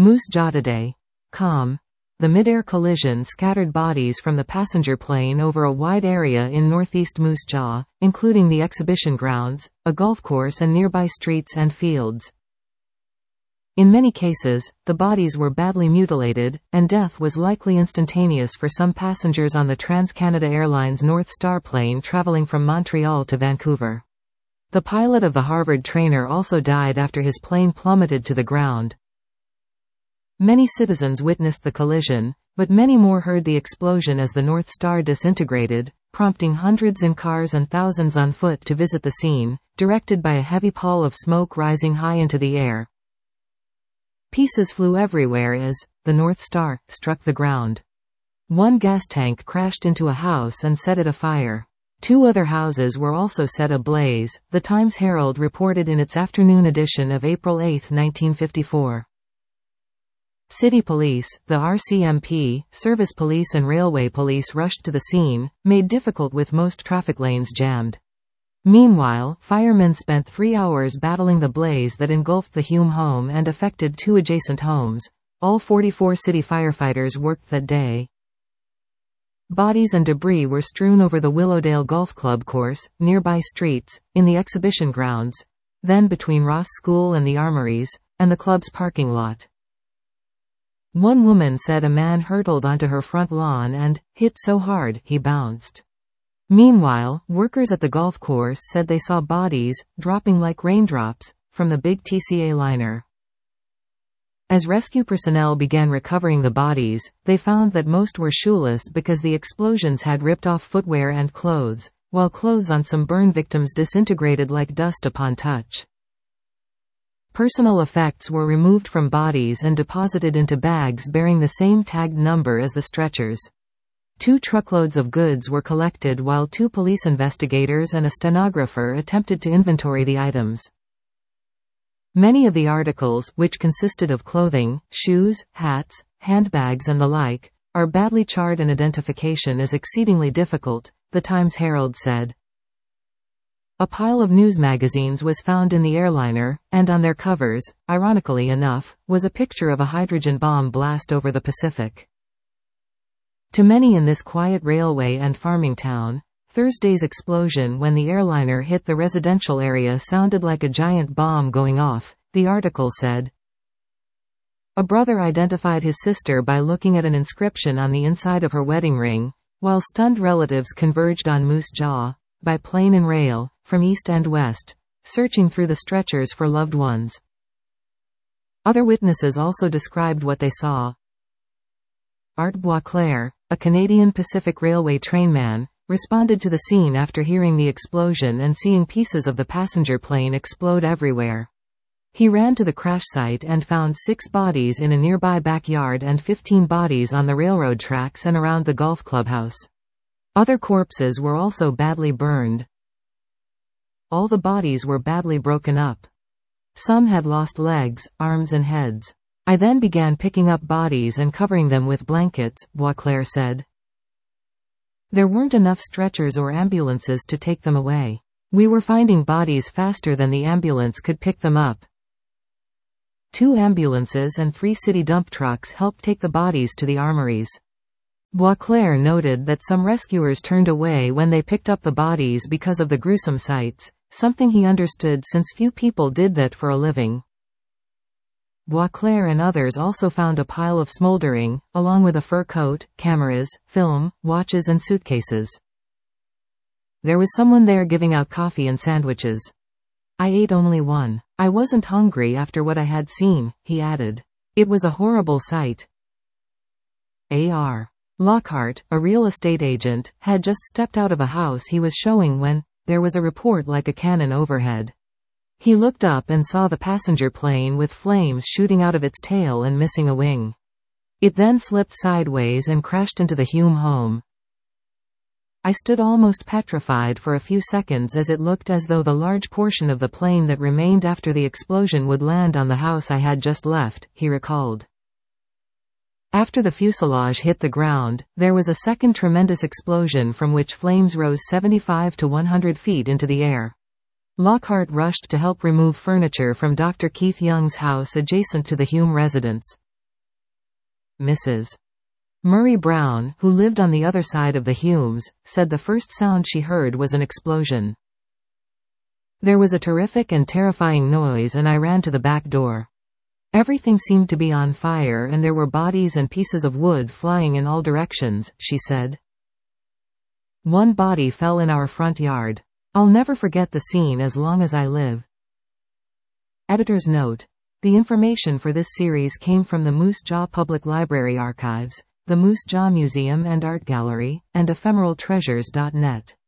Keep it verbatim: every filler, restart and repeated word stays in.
Moose Jaw today. Com. The mid-air collision scattered bodies from the passenger plane over a wide area in northeast Moose Jaw, including the exhibition grounds, a golf course and nearby streets and fields. In many cases, the bodies were badly mutilated, and death was likely instantaneous for some passengers on the TransCanada Airlines North Star plane traveling from Montreal to Vancouver. The pilot of the Harvard trainer also died after his plane plummeted to the ground. Many citizens witnessed the collision, but many more heard the explosion as the North Star disintegrated, prompting hundreds in cars and thousands on foot to visit the scene, directed by a heavy pall of smoke rising high into the air. Pieces flew everywhere as the North Star struck the ground. One gas tank crashed into a house and set it afire. Two other houses were also set ablaze, the Times-Herald reported in its afternoon edition of April eighth, nineteen fifty-four. City police, the R C M P, service police and railway police rushed to the scene, made difficult with most traffic lanes jammed. Meanwhile, firemen spent three hours battling the blaze that engulfed the Hume home and affected two adjacent homes. All forty-four city firefighters worked that day. Bodies and debris were strewn over the Willowdale Golf Club course, nearby streets, in the exhibition grounds, then between Ross School and the Armories, and the club's parking lot. One woman said a man hurtled onto her front lawn and hit so hard he bounced. Meanwhile, workers at the golf course said they saw bodies dropping like raindrops from the big T C A liner. As rescue personnel began recovering the bodies, they found that most were shoeless because the explosions had ripped off footwear and clothes, while clothes on some burn victims disintegrated like dust upon touch. Personal effects were removed from bodies and deposited into bags bearing the same tagged number as the stretchers. Two truckloads of goods were collected while two police investigators and a stenographer attempted to inventory the items. Many of the articles, which consisted of clothing, shoes, hats, handbags and the like, are badly charred and identification is exceedingly difficult, the Times-Herald said. A pile of news magazines was found in the airliner, and on their covers, ironically enough, was a picture of a hydrogen bomb blast over the Pacific. To many in this quiet railway and farming town, Thursday's explosion when the airliner hit the residential area sounded like a giant bomb going off, the article said. A brother identified his sister by looking at an inscription on the inside of her wedding ring, while stunned relatives converged on Moose Jaw, by plane and rail, from east and west, searching through the stretchers for loved ones. Other witnesses also described what they saw. Art Boisclair, a Canadian Pacific Railway trainman, responded to the scene after hearing the explosion and seeing pieces of the passenger plane explode everywhere. He ran to the crash site and found six bodies in a nearby backyard and fifteen bodies on the railroad tracks and around the golf clubhouse. Other corpses were also badly burned. All the bodies were badly broken up. Some had lost legs, arms and heads. I then began picking up bodies and covering them with blankets, Boisclair said. There weren't enough stretchers or ambulances to take them away. We were finding bodies faster than the ambulance could pick them up. Two ambulances and three city dump trucks helped take the bodies to the Armories. Boisclair noted that some rescuers turned away when they picked up the bodies because of the gruesome sights, something he understood since few people did that for a living. Boisclair and others also found a pile of smoldering, along with a fur coat, cameras, film, watches and suitcases. There was someone there giving out coffee and sandwiches. I ate only one. I wasn't hungry after what I had seen, he added. It was a horrible sight. A R Lockhart, a real estate agent, had just stepped out of a house he was showing when there was a report like a cannon overhead. He looked up and saw the passenger plane with flames shooting out of its tail and missing a wing. It then slipped sideways and crashed into the Hume home. I stood almost petrified for a few seconds as it looked as though the large portion of the plane that remained after the explosion would land on the house I had just left, he recalled. After the fuselage hit the ground, there was a second tremendous explosion from which flames rose seventy-five to one hundred feet into the air. Lockhart rushed to help remove furniture from Doctor Keith Young's house adjacent to the Hume residence. Missus Murray Brown, who lived on the other side of the Humes, said the first sound she heard was an explosion. There was a terrific and terrifying noise and I ran to the back door. Everything seemed to be on fire and there were bodies and pieces of wood flying in all directions, she said. One body fell in our front yard. I'll never forget the scene as long as I live. Editor's note. The information for this series came from the Moose Jaw Public Library archives, the Moose Jaw Museum and Art Gallery, and ephemeral treasures dot net.